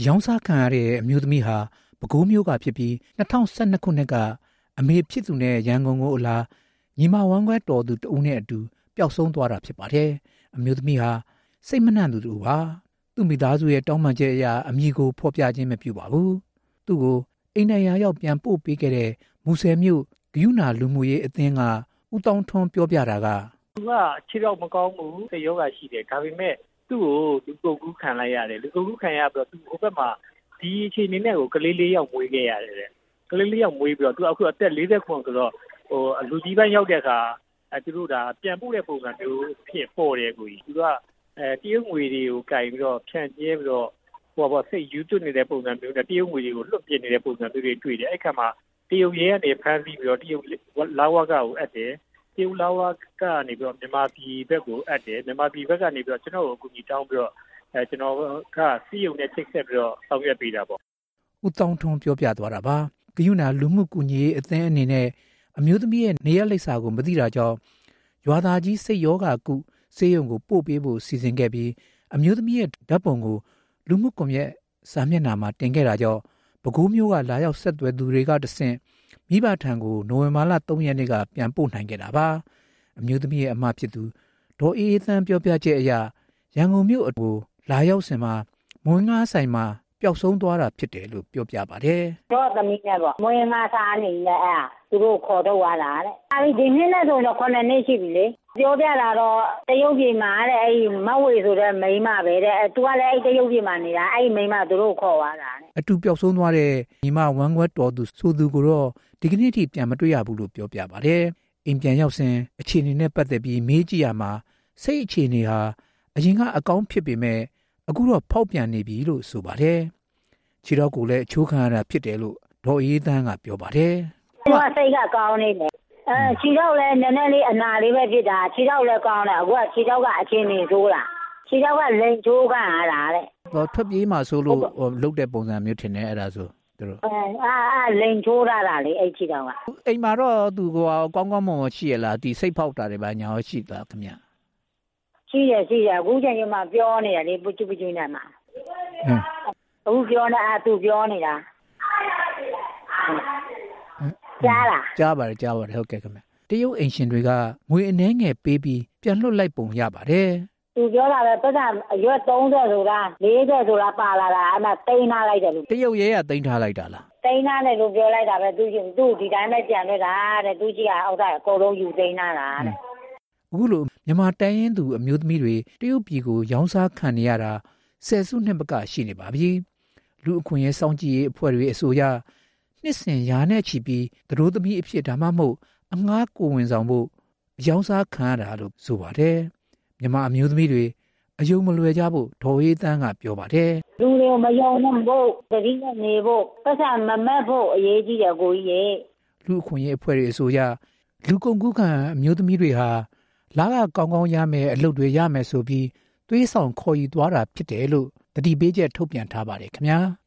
ရောင်းစားခံရတဲ့အမျိုးသမီးဟာပဲခူးမြို့ကဖြစ်ပြီး2012ခုနှစ်ကအမေဖြစ်သူနဲ့ရန်ကုန်ကိုအလားညီမဝမ်းခွဲတော်သူတဦးနဲ့အတူပျောက်ဆုံးသွားတာဖြစ်ပါတယ်။အမျိုးသမီးဟာစိတ်မနှံ့သူတူပါ။သူ့မိသားစုရဲ့တောင်းပန်ချက်အရအမည်ကိုဖော်ပြခြင်းမပြုပါဘူး။သူ့ကိုအိမ်နယ်ရာရောက်ပြန်ပို့ပေးခဲ့တဲ့မူဆယ်မြို့ဂယုဏလူမှုရေးအသင်းကဦးတောင်းထွန်းပြောပြတာကသူကခြေတော့မကောင်းဘူးစိတ်ယောဂရှိတယ်ဒါပေမဲ့သူ့ကိုလူကုန်ကူးခံလိုက်ရတယ်လူကုန်ကူးခံရပြီးတော့သူ့ဟိုဘက်မှာဒီအခြေအနေနဲ့ကိုကလေးလေးယောက်မွေးခဲ့ရတယ်တဲ့ကလေးလေးယောက်မွေးပြီးတော့သူအခုအသက်40ခွန်ဆိုတော့လူကြီးပိုင်းရောက်တဲ့အခါသူတို့ဒါပြန်ပို့တဲ့ပုံစံမျိုးဖြစ်ပေါ်တယ်ကိုကြီးသူကတရုတ်ငွေတွေကိုကင်ပြီးတော့ဖြန့်ကျဲပြီးတော့စိတ်ယူသွတ်နေတဲ့ပုံစံမျိုးနဲ့တရုတ်ငွေတွေကိုလွတ်ပြနေတဲ့ပုံစံမျိုးတွေတွေ့တယ်အဲ့ခါမှာတရုတ်ရဲကနေဖမ်းပြီးတော့တရုတ်လာဝကကိုအပ်တယ်တရုတ်လာဝကနေပြီးတော့မြန်မာပြည်ဘက်ကိုအပ်တယ်မြန်မာပြည်ဘက်ကနေပြီးတော့ကျွန်တော်ကိုအကူအညီတောင်းပြီးတော့ကျွန်တော်ကစီးရုံနဲ့ချိတ်ဆက်ပြီးတော့ဆောင်ရွက်ပေးတာပေါ့ဦးတောင်းထွန်းပြောပြသွားတာပါဂယုဏလူမှုကူညီရေးအသင်းအနေနဲ့အမျိုးသမီးရဲ့နေရလိပ်စာကိုမသိတာကြောင့်ရွာသားကြီးစိတ်ယောဂကုဆေးရုံကိုပို့ပေးဖို့စီစဉ်ခဲ့ပြီးအမျိုးသမီးရဲ့ဓာတ်ပုံကိုလူမှုကွန်ရက်စာမျက်နှာမှာတင်ခဲ့တာကြောင့်ပဲခူးမြို့ကလာရောက်ဆက်သွယ်သူတွေကတဆင့်မိဘထံကိုနိုဝင်ဘာလ3ရက်နေ့ကပြန်ပို့နိုင်ခဲ့တာပါအမျိုးသမီးရဲ့အမဖြစ်သူဒေါ်အေးသန်းပြောပြချက်အရရန်ကုန်မြို့ကိုလာရောက်စဉ်မှာမွေးငါးဆိုင်မှာပျောက်ဆုံးသွားတာဖြစ်တယ်လို့ပြောပြပါတယ်။တော့သမီးနဲ့ပေါ့မွေးငါးစားနေလဲသူတို့ခေါ်ထုတ်သွားတာတဲ့။အဲဒီနေ့နဲ့ဆိုတော့9နှစ်ရှိပြီလေ။ပြောပြတာတော့တရုတ်ပြည်မှာတဲ့အဲဒီမဝေဆိုတဲ့မိန်းမပဲတဲ့။သူကလည်းအဲဒီတရုတ်ပြည်မှာနေတာအဲဒီမိန်းမသူတို့ခေါ်သွားတာတဲ့အတူပျောက်ဆုံးသွားတဲ့ညီမဝမ်းခွဲတော်သူဆိုသူကိုတော့ဒီကနေ့ထိပြန်မတွေ့ရဘူးလို့ပြောပြပါတယ်။အိမ်ပြန်ရောက်စဉ်အခြေအနေနဲ့ပတ်သက်ပြီးမေးကြည့်ရမှာစိတ်အခြေအနေဟာအရင်ကအကောင်းဖြစ်ပေမဲ့အခုတော့ဖောက်ပြန်နေပြီလို့ဆိုပါတယ်။ခြေတော့ကိုလည်းအချိုးခံရတာဖြစ်တယ်လို့ဒေါ်အေးသန်းကပြောပါတယ်။သူကစိတ်ကကောင်းနေတယ်။ခြေတော့လည်းနည်းနည်းလေးအနာလေးပဲဖြစ်တာခြေတော့လည်းကောင်းတယ်အခုကခြေတော့ကအခြေအနေဆိုးတာခြေတော့ကလိန်ချိုးခံရတာတဲ့။ထွက်ပြေးမှဆိုလို့လုတ်တဲ့ပုံစံမျိုးထင်တယ်အဲ့ဒါဆိုသူတို့လိန်ချိုးရတာလေအဲ့ခြေတော့ကအိမ်မှာတော့သူကကောင်းကောင်းမွန်မွန်ရှိရလားဒီစိတ်ဖောက်တာတွေပါညာရောရှိလားခင်ဗျ။ရှိတယ်အခုချိန်ကျမှပြောနေတယ်လေပုချူနဲ့မှာအခုပြောနေသူပြောနေတာကြားလားကြားပါတယ်ဟုတ်ကဲ့ခင်ဗျတရုတ်အိမ်ရှင်တွေကငွေအနှဲငယ်ပေးပြီးပြန်လွှတ်လိုက်ပုံရပါတယ်သူပြောတာပဲပတ်စံအရွက်30ဆိုတာ40ဆိုတာပါလာတာအဲ့မှာတိန်းထားလိုက်တယ်လို့တရုတ်ရဲကတိန်းထားလိုက်တာလားတိန်းထားတယ်လို့ပြောလိုက်တာပဲသူဒီတိုင်းပဲကြံလွှတ်တာတဲ့သူကြီးကအောက်သားအကုန်လုံးယူတိန်းထားတာတဲ့အခုလိုမြန်မာတိုင်းရင်းသူအမျိုးသမီးတွေတရုတ်ပြည်ကိုရောင်းစားခံနေရတာ10စုနှစ်ပကရှိနေပါပြီလူအခွင့်အရေးစောင့်ကြည့်ရေးအဖွဲ့တွေအဆိုအရနှစ်စဉ်ရာနဲ့ချီပြီးသူတို့သမီးအဖြစ်ဒါမှမဟုတ်အငှားကိုဝင်ဆောင်ဖို့ရောင်းစားခံရတာလို့ဆိုပါတယ်မြန်မာအမျိုးသမီးတွေအယုံမလွယ်ကြဖို့ဒေါ်အေးသန်းကပြောပါတယ်လူတွေမယုံနဲ့ဖို့တတိနဲ့နေဖို့ပတ်စံမမက်ဖို့အရေးကြီးတယ်ကိုကြီးရေလူအခွင့်အရေးအဖွဲ့တွေအဆိုအရလူကုန်ကူးခံအမျိုးသမီးတွေဟာလာကကောင်းကောင်းရမယ်အလုပ်တွေရမယ်ဆိုပြီးသွေးဆောင်ခေါ်ယူသွားတာဖြစ်တယ်လို့တတိပေးချက်ထုတ်ပြန်ထားပါတယ်ခင်ဗျာ